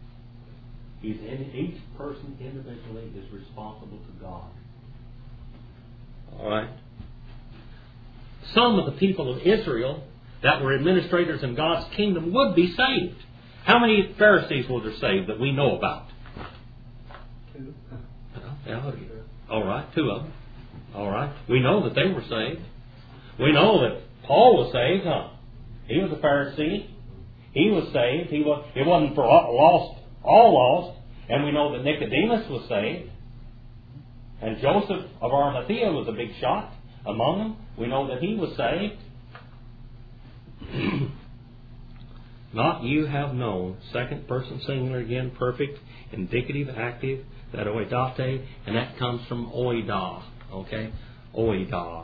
[SPEAKER 1] Each person individually is responsible to God. All right? Some of the people of Israel that were administrators in God's kingdom would be saved. How many Pharisees were there saved that we know about?
[SPEAKER 2] 2.
[SPEAKER 1] Yeah, all right, 2 of them. All right. We know that they were saved. We know that Paul was saved, huh? He was a Pharisee. He was saved. It wasn't for all lost. And we know that Nicodemus was saved. And Joseph of Arimathea was a big shot among them. We know that he was saved. Not you have known. Second person singular again, perfect, indicative, active, that oidate, and that comes from oida. Okay? Oida.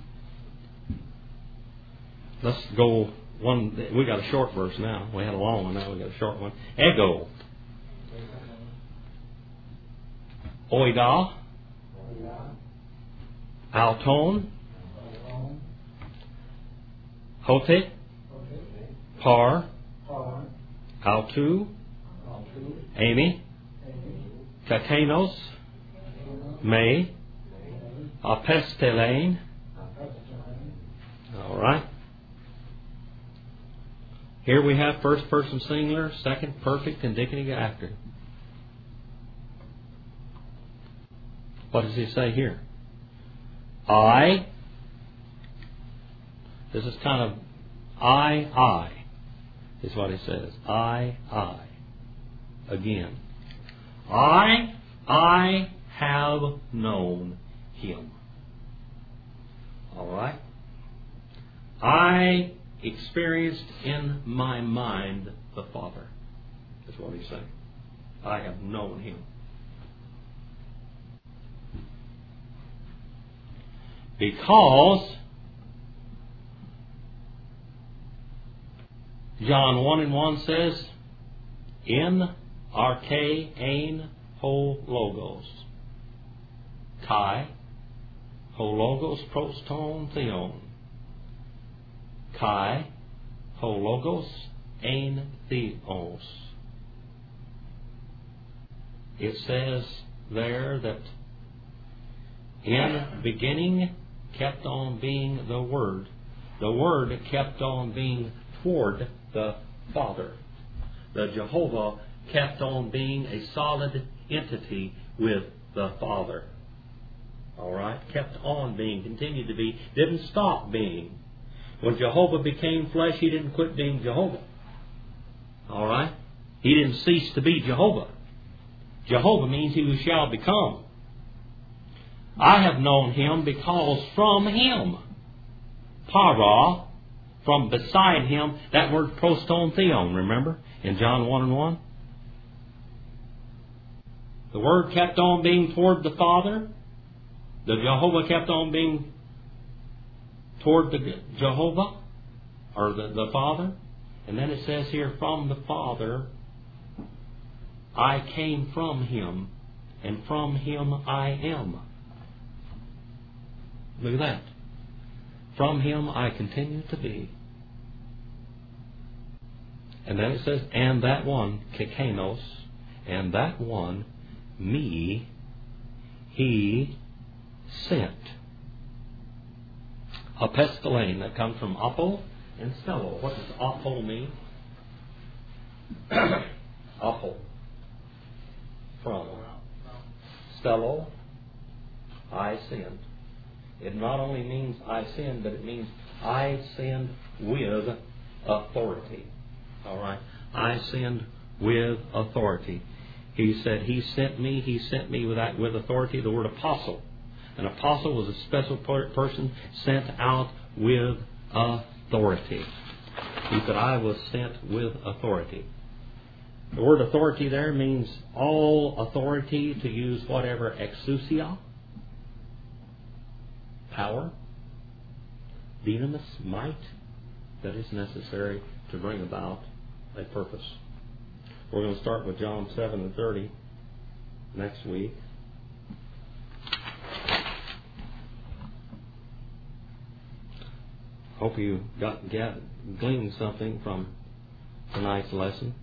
[SPEAKER 1] Let's go one. We got a short verse now. We had a long one, now we got a short one. Ego. Oida. Auton. Hote. Par. Autu. Amy. Kakanos. Me. Apestelein. All right. Here we have first person singular, second perfect, indicative, active. What does he say here? I. This is kind of I is what he says. I. Again. I have known him. All right? I experienced in my mind the Father. That's what he's saying. I have known him. Because John 1:1 says, in arche ein ho logos. Kai ho logos proston theon. Kai ho logos ein theos. It says there that in beginning kept on being the Word. The Word kept on being toward the Father. The Jehovah kept on being a solid entity with the Father. All right? Kept on being, continued to be, didn't stop being. When Jehovah became flesh, He didn't quit being Jehovah. All right? He didn't cease to be Jehovah. Jehovah means He who shall become. I have known Him because from Him. Para, from beside Him, that word proston theon, remember? In John 1:1. The Word kept on being toward the Father. The Jehovah kept on being toward the Jehovah, or the Father. And then it says here, from the Father, I came from Him, and from Him I am. Look at that. From Him I continue to be. And then it says, and that one, Kekanos, and that one, me, He sent. Apestelein, that comes from apo and stello. What does apo mean? Apo. From. Stello, I send. It not only means I send, but it means I send with authority. All right? I send with authority. He said He sent me with authority. The word apostle. An apostle was a special person sent out with authority. He said, I was sent with authority. The word authority there means all authority, to use whatever exousia, power, dynamis, might, that is necessary to bring about a purpose. We're going to start with John 7:30 next week. Hope you gleaned something from tonight's lesson.